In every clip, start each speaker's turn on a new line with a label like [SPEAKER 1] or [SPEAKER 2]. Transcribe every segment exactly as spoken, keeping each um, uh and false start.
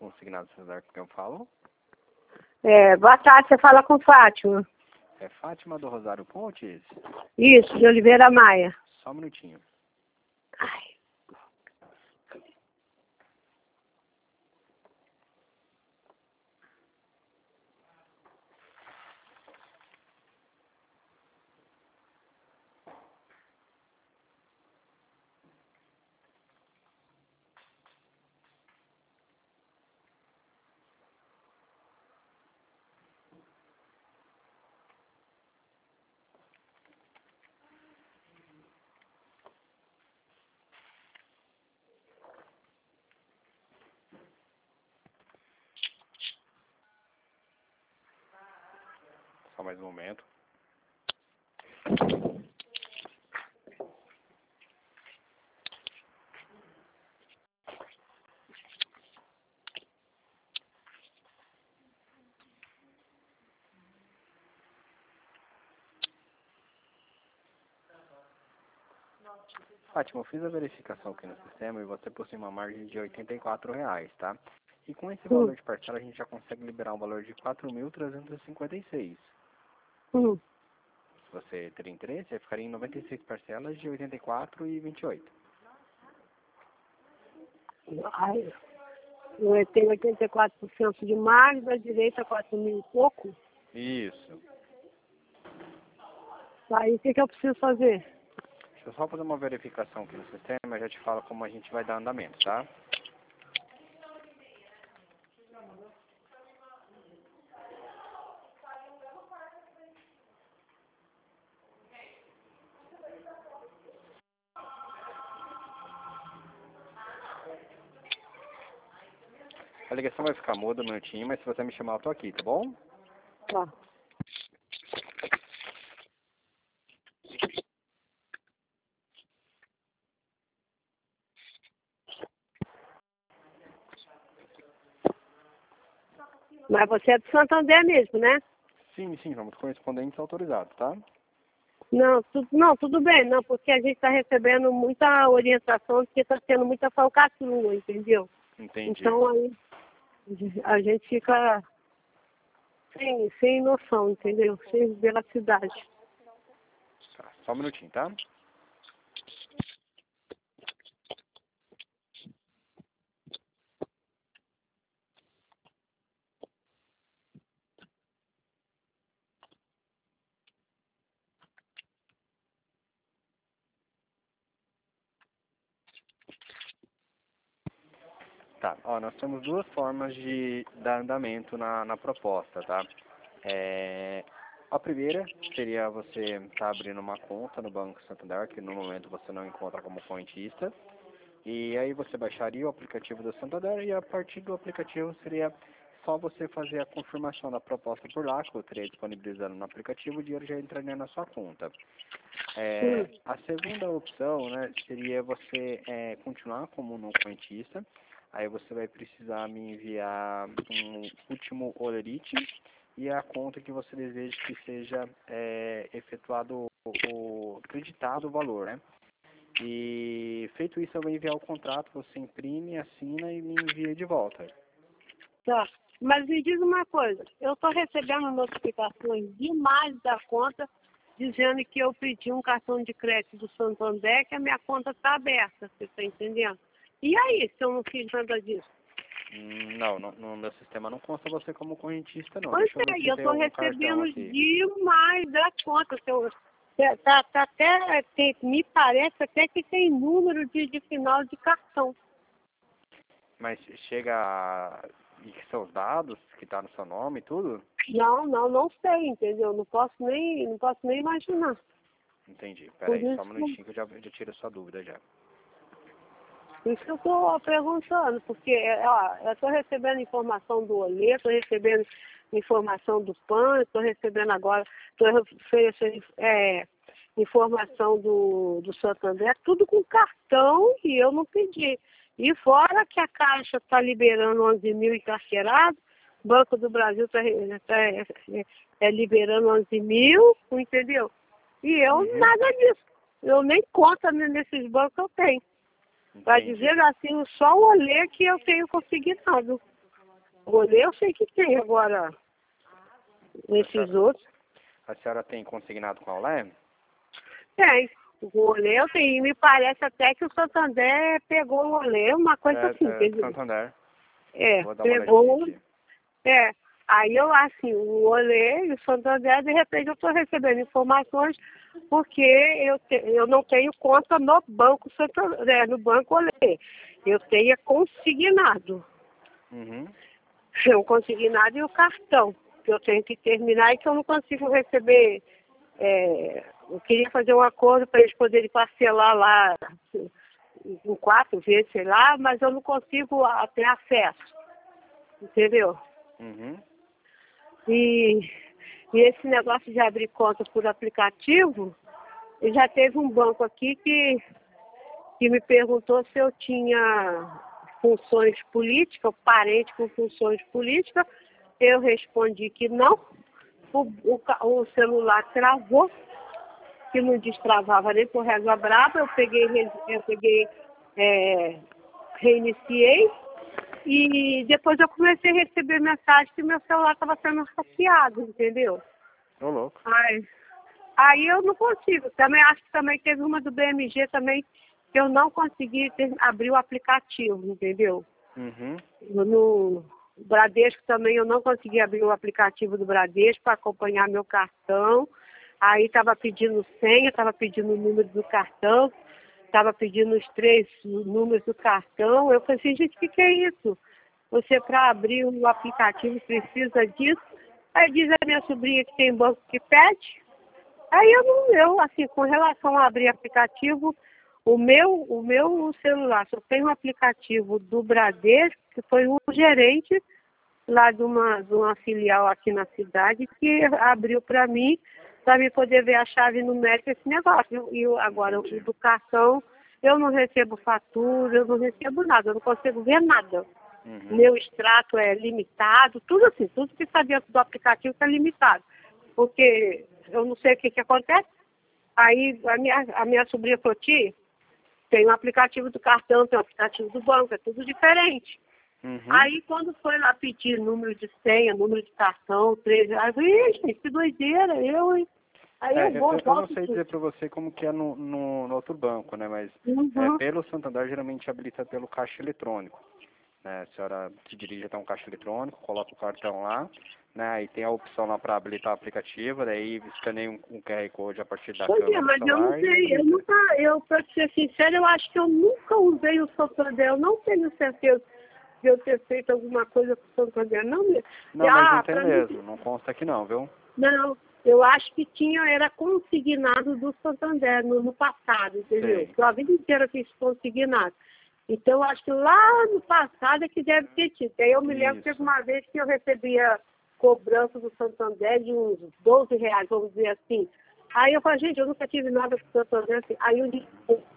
[SPEAKER 1] consignado Santander com quem eu falo?
[SPEAKER 2] É, boa tarde, você fala com Fátima.
[SPEAKER 1] É Fátima do Rosário Pontes?
[SPEAKER 2] Isso, de Oliveira Maia.
[SPEAKER 1] Só um minutinho.
[SPEAKER 2] Ai.
[SPEAKER 1] Só mais um momento. Fátima, eu fiz a verificação aqui no sistema e você possui uma margem de oitenta e quatro reais, tá? E com esse valor
[SPEAKER 2] Hum.
[SPEAKER 1] de parcela a gente já consegue liberar um valor de quatro mil trezentos e cinquenta e seis.
[SPEAKER 2] Hum.
[SPEAKER 1] Se você ter interesse, ficaria em noventa e seis parcelas de oitenta e quatro e vinte e oito.
[SPEAKER 2] Ai. Eu tenho oitenta e quatro por cento de margem, da direita quatro mil e pouco.
[SPEAKER 1] Isso.
[SPEAKER 2] Aí o que, que eu preciso fazer?
[SPEAKER 1] Deixa eu só fazer uma verificação aqui no sistema e já te falo como a gente vai dar andamento, tá? A ligação vai ficar muda um minutinho, mas se você me chamar eu tô aqui, tá bom?
[SPEAKER 2] Tá. Mas você é do Santander mesmo, né?
[SPEAKER 1] Sim, sim, somos correspondentes autorizados, tá?
[SPEAKER 2] Não, tu, não, tudo bem, não, porque a gente está recebendo muita orientação, porque está tendo muita falcatrua, entendeu?
[SPEAKER 1] Entendi.
[SPEAKER 2] Então aí a gente fica sem, sem noção, entendeu? Sem veracidade.
[SPEAKER 1] Tá, só um minutinho, tá? Tá, ó, nós temos duas formas de dar andamento na, na proposta, tá? É, a primeira seria você estar abrindo uma conta no Banco Santander, que no momento você não encontra como correntista, e aí você baixaria o aplicativo do Santander e a partir do aplicativo seria só você fazer a confirmação da proposta por lá, que eu teria disponibilizando no aplicativo, o dinheiro já entraria na sua conta. É, a segunda opção, né, seria você é, continuar como não correntista. Aí você vai precisar me enviar um último holerite e a conta que você deseja que seja é, efetuado o, o acreditado o valor, né? E feito isso eu vou enviar o contrato, você imprime, assina e me envia de volta.
[SPEAKER 2] Tá. Mas me diz uma coisa, eu estou recebendo notificações demais da conta dizendo que eu pedi um cartão de crédito do Santander, que a minha conta está aberta, você está entendendo? E aí, se eu não fiz nada disso?
[SPEAKER 1] Hum, Não, no, no meu sistema não consta você como correntista não.
[SPEAKER 2] Pois
[SPEAKER 1] Deixa eu ver
[SPEAKER 2] é, e
[SPEAKER 1] se
[SPEAKER 2] eu
[SPEAKER 1] tem
[SPEAKER 2] estou
[SPEAKER 1] algum cartão
[SPEAKER 2] recebendo
[SPEAKER 1] aqui.
[SPEAKER 2] demais da conta. Seu, tá, tá até, tem, me parece até que tem número de, de final de cartão.
[SPEAKER 1] Mas chega a... e seus dados, que tá no seu nome e tudo?
[SPEAKER 2] Não, não, não sei, entendeu? Não posso nem, não posso nem imaginar.
[SPEAKER 1] Entendi.
[SPEAKER 2] Por
[SPEAKER 1] Peraí, só um
[SPEAKER 2] isso,
[SPEAKER 1] minutinho que eu já, já tiro a sua dúvida já.
[SPEAKER 2] por isso que eu estou perguntando, porque ó, eu estou recebendo informação do Olê, estou recebendo informação do P A N, estou recebendo agora, estou recebendo é, informação do, do Santander, tudo com cartão e eu não pedi. E fora que a Caixa está liberando onze mil encarcerados, Banco do Brasil está tá, é, é, liberando onze mil, entendeu? E eu
[SPEAKER 1] Uhum.
[SPEAKER 2] nada disso. Eu nem conta nesses bancos eu tenho. Para
[SPEAKER 1] Entendi.
[SPEAKER 2] dizer assim, só o olê que eu tenho consignado. Olê eu sei que tem agora, nesses outros.
[SPEAKER 1] A senhora tem consignado com a Olé?
[SPEAKER 2] Tem. O Olê eu tenho. E me parece até que o Santander pegou o Olê, uma coisa
[SPEAKER 1] É,
[SPEAKER 2] assim.
[SPEAKER 1] é, Santander.
[SPEAKER 2] É,
[SPEAKER 1] Vou dar uma
[SPEAKER 2] pegou.
[SPEAKER 1] olhadinha aqui.
[SPEAKER 2] É. Aí eu, assim, o Olê e o Santander, de repente eu estou recebendo informações porque eu, te, eu não tenho conta no Banco Santander, no Banco Olê. Eu tenho consignado.
[SPEAKER 1] Uhum.
[SPEAKER 2] O consignado e o cartão, que eu tenho que terminar e que eu não consigo receber. É, eu queria fazer um acordo para eles poderem parcelar lá em quatro vezes, sei lá, mas eu não consigo a- ter acesso. Entendeu?
[SPEAKER 1] Uhum.
[SPEAKER 2] E, e esse negócio de abrir conta por aplicativo, e já teve um banco aqui que, que me perguntou se eu tinha funções políticas, parente com funções políticas. Eu respondi que não. O, o, ca- o celular travou, que não destravava nem por régua brava. Eu peguei, re- eu peguei é, reiniciei e depois eu comecei a receber mensagem que meu celular estava sendo hackeado, entendeu?
[SPEAKER 1] Ô, louco.
[SPEAKER 2] Aí, aí eu não consigo. Também acho que também teve uma do B M G também que eu não consegui ter- abrir o aplicativo, entendeu?
[SPEAKER 1] Uhum.
[SPEAKER 2] No Bradesco também eu não consegui abrir o aplicativo do Bradesco para acompanhar meu cartão. Aí estava pedindo senha, estava pedindo o número do cartão, estava pedindo os três números do cartão. Eu falei assim, gente, o que, que é isso? Você para abrir o aplicativo precisa disso? Aí diz a minha sobrinha que tem banco que pede. Aí eu não, eu, assim, com relação a abrir aplicativo, o meu, o meu celular só tem um aplicativo do Bradesco, que foi um gerente lá de uma, de uma filial aqui na cidade que abriu para mim, para mim poder ver a chave numérica desse negócio. E eu- agora, o do cartão, eu não recebo fatura, eu não recebo nada, eu não consigo ver nada.
[SPEAKER 1] Uhum.
[SPEAKER 2] Meu extrato é limitado, tudo assim, tudo que está dentro do aplicativo está limitado. Porque eu não sei o que, que acontece. Aí a minha, a minha sobrinha falou, tia, tem um aplicativo do cartão, tem um aplicativo do banco, é tudo diferente.
[SPEAKER 1] Uhum.
[SPEAKER 2] Aí quando foi lá pedir número de senha, número de cartão, três, aí eu falei, "Ixi, que doideira, eu, hein? Aí
[SPEAKER 1] É,
[SPEAKER 2] eu
[SPEAKER 1] eu,
[SPEAKER 2] vou,
[SPEAKER 1] eu eu não
[SPEAKER 2] volto
[SPEAKER 1] sei
[SPEAKER 2] tudo.
[SPEAKER 1] dizer pra você como que é no, no, no outro banco, né? Mas é,
[SPEAKER 2] Uhum.
[SPEAKER 1] pelo Santander geralmente habilita pelo caixa eletrônico. Né? A senhora se dirige até um caixa eletrônico, coloca o cartão lá, né? Aí tem a opção lá para habilitar o aplicativo, daí escaneia um, um Q R Code a partir da
[SPEAKER 2] Pois é,
[SPEAKER 1] câmera do
[SPEAKER 2] mas eu não
[SPEAKER 1] celular e
[SPEAKER 2] sei, eu
[SPEAKER 1] habilita.
[SPEAKER 2] nunca, eu, pra ser sincera, eu acho que eu nunca usei o Santander, eu não tenho certeza de eu ter feito alguma coisa com o Santander, não mesmo.
[SPEAKER 1] Não, mas não
[SPEAKER 2] Ah,
[SPEAKER 1] tem
[SPEAKER 2] pra mim,
[SPEAKER 1] mesmo, não consta aqui não, viu?
[SPEAKER 2] não, eu acho que tinha, era consignado do Santander no, no passado, entendeu?
[SPEAKER 1] Sei.
[SPEAKER 2] Porque a vida inteira eu fiz consignado. Então, eu acho que lá no passado é que deve ter tido. Aí eu me lembro que teve
[SPEAKER 1] Isso.
[SPEAKER 2] uma vez que eu recebia cobrança do Santander de uns doze reais, vamos dizer assim. Aí eu falei, gente, eu nunca tive nada com o Santander assim. Aí eu disse,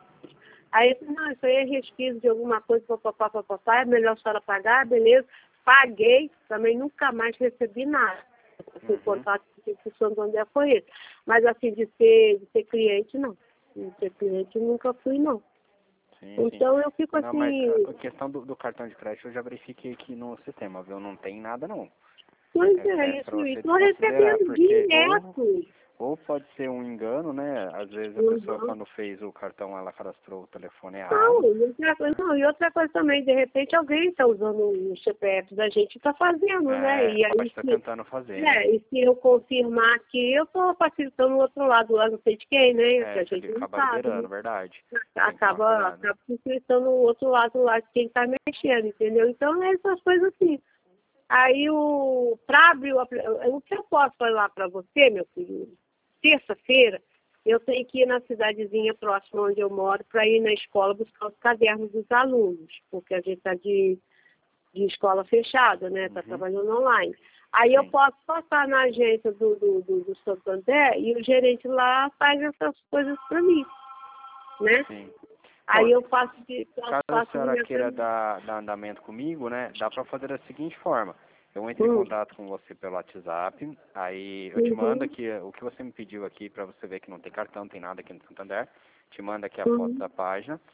[SPEAKER 2] aí eu disse, não, isso aí é resquício de alguma coisa, papapá, papapá, é melhor a senhora pagar, beleza. Paguei, também nunca mais recebi nada. Assim, o
[SPEAKER 1] Uhum.
[SPEAKER 2] contato que o Santander foi esse. Mas assim, de ser, de ser cliente, não. De ser cliente, nunca fui, não.
[SPEAKER 1] Sim, sim.
[SPEAKER 2] Então eu fico
[SPEAKER 1] Não, mas
[SPEAKER 2] assim,
[SPEAKER 1] a questão do, do cartão de crédito eu já verifiquei aqui no sistema, viu? Não tem nada não.
[SPEAKER 2] pois
[SPEAKER 1] É,
[SPEAKER 2] é,
[SPEAKER 1] é para
[SPEAKER 2] isso,
[SPEAKER 1] você
[SPEAKER 2] estou
[SPEAKER 1] desconsiderar,
[SPEAKER 2] recebendo
[SPEAKER 1] porque ou,
[SPEAKER 2] direto.
[SPEAKER 1] ou pode ser um engano, né? Às vezes a pessoa
[SPEAKER 2] Uhum.
[SPEAKER 1] quando fez o cartão ela cadastrou o telefone
[SPEAKER 2] Não,
[SPEAKER 1] errado.
[SPEAKER 2] e outra coisa, não, e outra coisa também, de repente alguém está usando o C P F da gente e está fazendo, né?
[SPEAKER 1] É,
[SPEAKER 2] E
[SPEAKER 1] pode
[SPEAKER 2] aí,
[SPEAKER 1] estar
[SPEAKER 2] se,
[SPEAKER 1] tentando fazer, né?
[SPEAKER 2] é, e se eu confirmar aqui, eu estou facilitando o outro lado, lá não sei de quem, né? Que
[SPEAKER 1] É,
[SPEAKER 2] a
[SPEAKER 1] você
[SPEAKER 2] gente não
[SPEAKER 1] acaba
[SPEAKER 2] sabe, né?
[SPEAKER 1] liberando, verdade. Tem que tomar
[SPEAKER 2] Acaba,
[SPEAKER 1] cuidado.
[SPEAKER 2] acaba facilitando o outro lado lá de quem está mexendo, entendeu? Então, é essas coisas assim. Aí, o, para abrir o, apli- o que eu posso falar para você, meu filho, terça-feira, eu tenho que ir na cidadezinha próxima onde eu moro para ir na escola buscar os cadernos dos alunos, porque a gente está de, de escola fechada, né? Está
[SPEAKER 1] Uhum.
[SPEAKER 2] trabalhando online. Aí eu
[SPEAKER 1] Sim.
[SPEAKER 2] posso passar na agência do, do, do, do Santander e o gerente lá faz essas coisas para mim, né?
[SPEAKER 1] Sim.
[SPEAKER 2] Aí
[SPEAKER 1] Bom,
[SPEAKER 2] eu faço de
[SPEAKER 1] caso a
[SPEAKER 2] faço
[SPEAKER 1] senhora
[SPEAKER 2] minha
[SPEAKER 1] queira
[SPEAKER 2] também.
[SPEAKER 1] dar, dar andamento comigo, né? Dá pra fazer da seguinte forma. Eu entro em
[SPEAKER 2] Hum,
[SPEAKER 1] contato com você pelo WhatsApp, aí eu te mando
[SPEAKER 2] uhum,
[SPEAKER 1] aqui o que você me pediu aqui pra você ver que não tem cartão, não tem nada aqui no Santander. Te mando aqui a foto
[SPEAKER 2] uhum,
[SPEAKER 1] da página.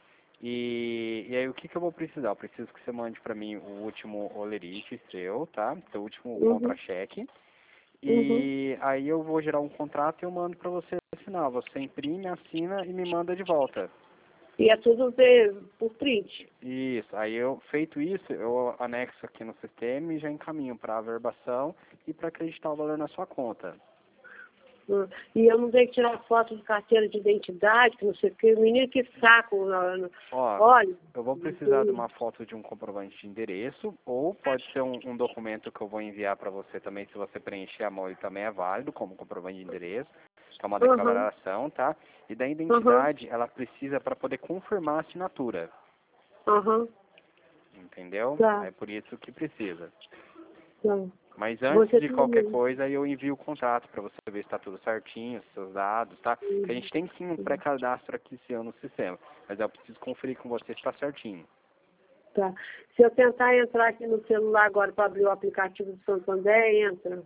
[SPEAKER 1] E, e aí o que, que eu vou precisar? Eu preciso que você mande para mim o último olerite seu, tá? Seu último
[SPEAKER 2] Uhum.
[SPEAKER 1] contra-cheque.
[SPEAKER 2] Uhum.
[SPEAKER 1] E aí eu vou gerar um contrato e eu mando para você assinar. Você imprime, assina e me manda de volta.
[SPEAKER 2] E é tudo ver por print.
[SPEAKER 1] Isso. Aí eu, feito isso, eu anexo aqui no sistema e já encaminho para a averbação e para acreditar o valor na sua conta.
[SPEAKER 2] Hum. E eu não tenho que tirar foto de carteira de identidade, que não sei o que. Menino, que saco.
[SPEAKER 1] Ó,
[SPEAKER 2] Olha.
[SPEAKER 1] eu vou precisar de uma foto de um comprovante de endereço, ou pode ser um, um documento que eu vou enviar para você também, se você preencher a mão, ele também é válido como comprovante de endereço, que é uma
[SPEAKER 2] Uhum.
[SPEAKER 1] declaração, tá? E da
[SPEAKER 2] Uhum.
[SPEAKER 1] identidade, ela precisa para poder confirmar a assinatura,
[SPEAKER 2] Uhum.
[SPEAKER 1] entendeu?
[SPEAKER 2] Tá.
[SPEAKER 1] É por isso que precisa.
[SPEAKER 2] Tá.
[SPEAKER 1] Mas antes
[SPEAKER 2] Você
[SPEAKER 1] de qualquer
[SPEAKER 2] tem...
[SPEAKER 1] coisa, eu envio o contrato para você ver se está tudo certinho, os seus dados, tá? Porque a gente tem sim um pré-cadastro aqui seu no sistema, mas eu preciso conferir com você se está certinho.
[SPEAKER 2] Tá. Se eu tentar entrar aqui no celular agora para abrir o aplicativo do Santander, entra.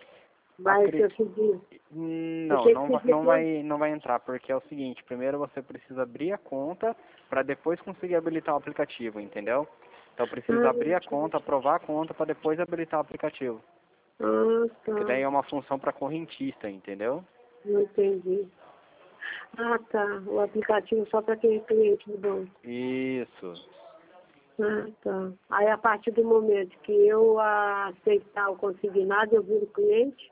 [SPEAKER 2] Vai
[SPEAKER 1] Acre...
[SPEAKER 2] ser seguir.
[SPEAKER 1] Não, não vai, não, vai, não vai entrar, porque é o seguinte, primeiro você precisa abrir a conta para depois conseguir habilitar o aplicativo, entendeu? Então precisa
[SPEAKER 2] Ah,
[SPEAKER 1] abrir a conta, aprovar a conta para depois habilitar o aplicativo.
[SPEAKER 2] ah,
[SPEAKER 1] Que daí
[SPEAKER 2] tá.
[SPEAKER 1] é uma função para correntista, entendeu?
[SPEAKER 2] Não entendi. Ah, tá. O aplicativo só para quem é cliente do banco.
[SPEAKER 1] Isso.
[SPEAKER 2] Ah, tá. Aí, a partir do momento que eu aceitar o consignado, eu viro cliente?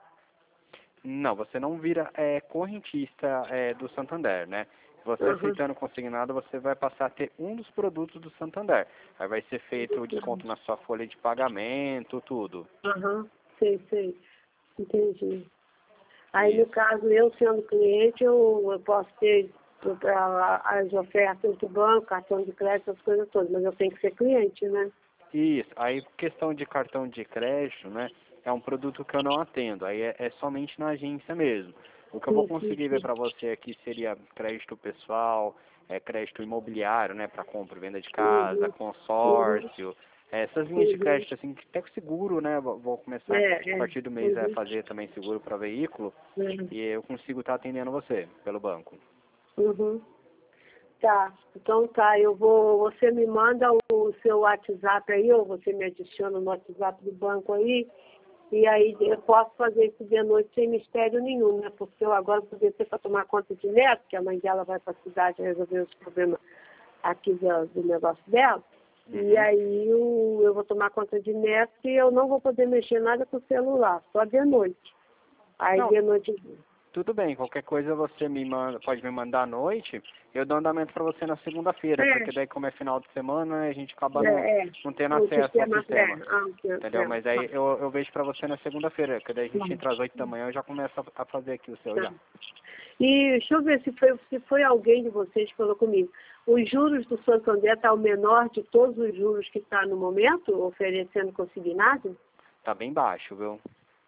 [SPEAKER 1] Não, você não vira é, correntista é, do Santander, né? Você
[SPEAKER 2] Aham.
[SPEAKER 1] aceitando consignado, você vai passar a ter um dos produtos do Santander. Aí vai ser feito o desconto na sua folha de pagamento, tudo.
[SPEAKER 2] Aham. Sei, sei. Entendi. Aí, no
[SPEAKER 1] Isso.
[SPEAKER 2] caso, eu sendo cliente, eu, eu posso ter a- as ofertas do banco, cartão de crédito, essas coisas todas, mas eu tenho que ser cliente, né?
[SPEAKER 1] Isso. Aí, questão de cartão de crédito, né? É um produto que eu não atendo. Aí é, é somente na agência mesmo. O que eu vou
[SPEAKER 2] Sim, sim,
[SPEAKER 1] conseguir ver
[SPEAKER 2] sim.
[SPEAKER 1] para você aqui seria crédito pessoal, é, crédito imobiliário, né? Para compra e venda de casa,
[SPEAKER 2] Uhum. Uhum.
[SPEAKER 1] consórcio. É, essas linhas de
[SPEAKER 2] Uhum.
[SPEAKER 1] crédito, assim, que até com seguro, né? Vou vou começar
[SPEAKER 2] É,
[SPEAKER 1] a
[SPEAKER 2] é.
[SPEAKER 1] partir do mês a
[SPEAKER 2] Uhum.
[SPEAKER 1] fazer também seguro para veículo.
[SPEAKER 2] É.
[SPEAKER 1] E eu consigo estar atendendo você pelo banco.
[SPEAKER 2] Uhum. Tá, então tá, eu vou, você me manda o seu WhatsApp aí, ou você me adiciona no WhatsApp do banco aí, e aí eu posso fazer isso de noite sem mistério nenhum, né? Porque eu agora podia ser para tomar conta de neto, que a mãe dela vai para a cidade resolver os problemas aqui do, do negócio dela. E
[SPEAKER 1] Uhum.
[SPEAKER 2] aí eu, eu vou tomar conta de neto e eu não vou poder mexer nada com o celular, só de noite. Aí
[SPEAKER 1] Não,
[SPEAKER 2] de noite.
[SPEAKER 1] tudo bem, qualquer coisa você me manda, pode me mandar à noite, eu dou andamento para você na segunda-feira,
[SPEAKER 2] É,
[SPEAKER 1] porque daí como é final de semana, né, a gente acaba não,
[SPEAKER 2] é, é.
[SPEAKER 1] não tendo
[SPEAKER 2] O
[SPEAKER 1] acesso ao
[SPEAKER 2] sistema, é,
[SPEAKER 1] sistema,
[SPEAKER 2] ah, o que-
[SPEAKER 1] entendeu?
[SPEAKER 2] é,
[SPEAKER 1] Mas
[SPEAKER 2] tá.
[SPEAKER 1] aí eu, eu vejo para você na segunda-feira, que daí a gente
[SPEAKER 2] Tá.
[SPEAKER 1] entra às oito da manhã, eu já começo a, a fazer aqui o seu
[SPEAKER 2] Tá.
[SPEAKER 1] já.
[SPEAKER 2] E deixa eu ver se foi, se foi alguém de vocês que falou comigo. Os juros do Santander está o menor de todos os juros que está no momento, oferecendo consignado?
[SPEAKER 1] Tá bem baixo, viu?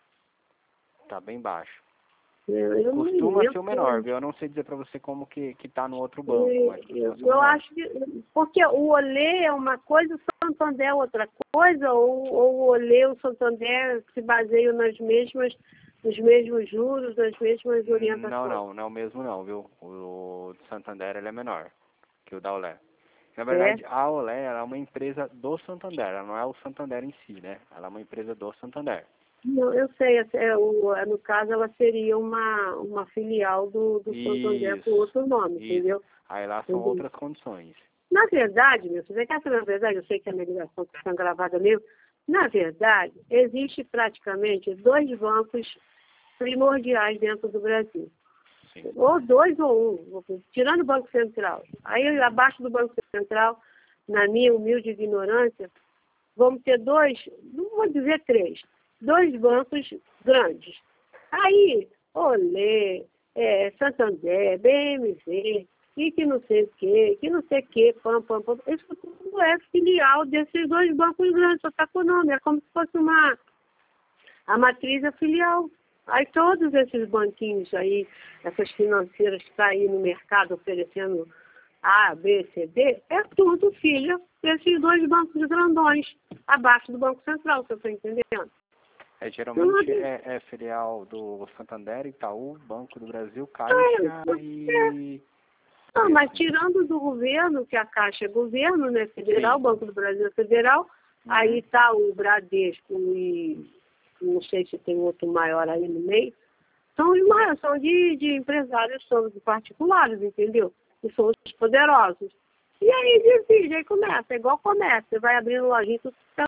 [SPEAKER 1] Tá bem baixo.
[SPEAKER 2] Eu, eu não me
[SPEAKER 1] Costuma ser
[SPEAKER 2] lembro.
[SPEAKER 1] o menor, viu? Eu não sei dizer para você como que, que tá no outro banco, mas
[SPEAKER 2] E-
[SPEAKER 1] costuma
[SPEAKER 2] Eu,
[SPEAKER 1] ser o
[SPEAKER 2] eu
[SPEAKER 1] menor.
[SPEAKER 2] acho que. Porque o Olê é uma coisa, o Santander é outra coisa, ou, ou o Olê e o Santander se baseiam nas mesmas, nos mesmos juros, nas mesmas
[SPEAKER 1] Não,
[SPEAKER 2] orientações.
[SPEAKER 1] não, não é o mesmo não, viu? O, o do Santander ele é menor que o da Olé. Na
[SPEAKER 2] É?
[SPEAKER 1] verdade, a Olé ela é uma empresa do Santander, ela não é o Santander em si, né? Ela é uma empresa do Santander.
[SPEAKER 2] Não, eu sei, é, o, é, no caso ela seria uma, uma filial do, do Santander com
[SPEAKER 1] Isso,
[SPEAKER 2] outro nome,
[SPEAKER 1] isso.
[SPEAKER 2] entendeu?
[SPEAKER 1] Aí lá são
[SPEAKER 2] Entendeu?
[SPEAKER 1] outras condições.
[SPEAKER 2] Na verdade, meu, você quer saber a verdade? Eu sei que a minha ligação está sendo gravada mesmo. Na verdade, existe praticamente dois bancos primordiais dentro do Brasil.
[SPEAKER 1] Sim.
[SPEAKER 2] Ou dois ou um, tirando o Banco Central. Aí, abaixo do Banco Central, na minha humilde ignorância, vamos ter dois, não vou dizer três, dois bancos grandes. Aí, Olê, é, Santander, B M V, e que não sei o quê, que não sei o quê, pam, pam, pam. Isso tudo é filial desses dois bancos grandes, só está com o nome. É como se fosse uma... A matriz é filial. Aí todos esses banquinhos aí, essas financeiras que estão aí no mercado oferecendo A, B, C, D, é tudo filha desses dois bancos grandões, abaixo do Banco Central, você está entendendo?
[SPEAKER 1] É, geralmente é, é filial do Santander, Itaú, Banco do Brasil, Caixa
[SPEAKER 2] É,
[SPEAKER 1] e...
[SPEAKER 2] Não, mas tirando do governo, que a Caixa é governo, né, federal,
[SPEAKER 1] Sim.
[SPEAKER 2] o Banco do Brasil é federal,
[SPEAKER 1] Uhum.
[SPEAKER 2] aí está o Bradesco e não sei se tem outro maior aí no meio. São os maiores, são de, de empresários, são de particulares, entendeu? Que são os poderosos. E aí divide, aí começa, é igual comércio, você vai abrindo lojinha, tudo fica...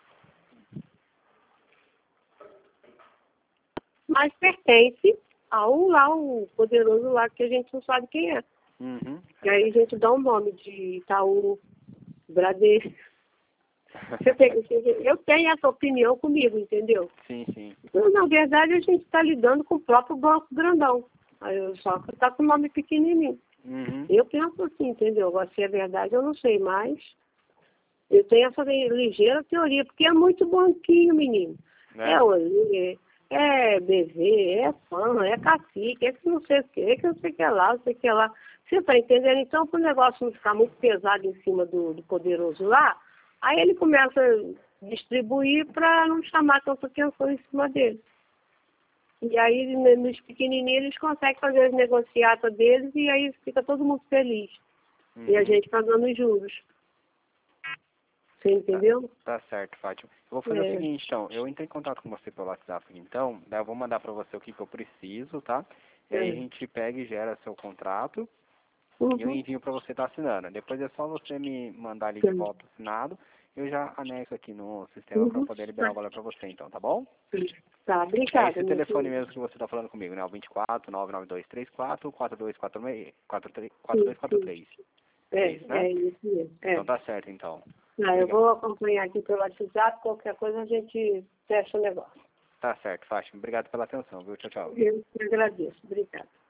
[SPEAKER 2] Mas pertence ao lá, o poderoso lá, que a gente não sabe quem é.
[SPEAKER 1] Uhum.
[SPEAKER 2] E aí a gente dá um nome de Itaú, Bradesco. Você tem, eu tenho essa opinião comigo, entendeu?
[SPEAKER 1] Sim, sim.
[SPEAKER 2] Então, na verdade, a gente está lidando com o próprio banco grandão. Aí eu só que está com o nome pequenininho.
[SPEAKER 1] Uhum.
[SPEAKER 2] Eu penso assim, entendeu? Agora, se é verdade, eu não sei, mas eu tenho essa ligeira teoria, porque é muito banquinho, menino.
[SPEAKER 1] É.
[SPEAKER 2] É Olê, é B V, é Fama, é Cacique, é que não sei o que, é que não sei o que lá, não sei o que lá. Você está entendendo? Então, para o negócio não ficar muito pesado em cima do, do poderoso lá, aí ele começa a distribuir para não chamar tanta atenção em cima dele. E aí, nos pequenininhos, eles conseguem fazer as negociatas deles e aí fica todo mundo feliz.
[SPEAKER 1] Uhum.
[SPEAKER 2] E a gente pagando os juros. Você entendeu?
[SPEAKER 1] Tá, tá certo, Fátima. Eu vou fazer
[SPEAKER 2] É.
[SPEAKER 1] o seguinte, então. Eu entrei em contato com você pelo WhatsApp, então. Daí eu vou mandar pra você o que, que eu preciso, tá? E aí a
[SPEAKER 2] É.
[SPEAKER 1] gente pega e gera seu contrato. E eu
[SPEAKER 2] Uhum.
[SPEAKER 1] envio pra você estar assinando. Depois é só você me mandar ali de
[SPEAKER 2] Sim.
[SPEAKER 1] volta assinado. Eu já anexo aqui no sistema pra
[SPEAKER 2] Uhum.
[SPEAKER 1] poder liberar o valor pra você, então, tá bom?
[SPEAKER 2] Tá,
[SPEAKER 1] É
[SPEAKER 2] obrigada.
[SPEAKER 1] esse
[SPEAKER 2] Meu
[SPEAKER 1] telefone
[SPEAKER 2] filho.
[SPEAKER 1] mesmo que você tá falando comigo, né? O vinte e quatro, nove nove dois três quatro, quatro dois quatro seis, quatro três quatro
[SPEAKER 2] Sim,
[SPEAKER 1] dois quatro
[SPEAKER 2] sim.
[SPEAKER 1] três. É
[SPEAKER 2] É,
[SPEAKER 1] isso, né?
[SPEAKER 2] é isso mesmo. É.
[SPEAKER 1] Então tá certo, então.
[SPEAKER 2] Ah, eu
[SPEAKER 1] Obrigado.
[SPEAKER 2] vou acompanhar aqui pelo WhatsApp, qualquer coisa a gente fecha o negócio.
[SPEAKER 1] Tá certo, Fátima. Obrigado pela atenção, viu? Tchau, tchau.
[SPEAKER 2] Eu te agradeço. Obrigada.